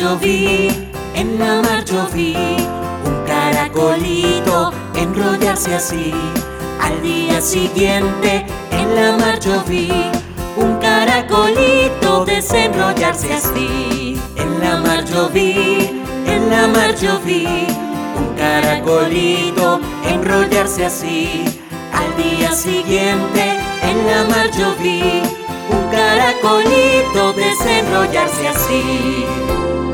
yo vi, en la mar yo vi un caracolito enrollarse así. Al día siguiente en la mar yo vi un caracolito desenrollarse así. En la mar yo vi, en la mar yo vi un caracolito enrollarse así. Al día siguiente en la mar yo vi un caracolito desenrollarse así.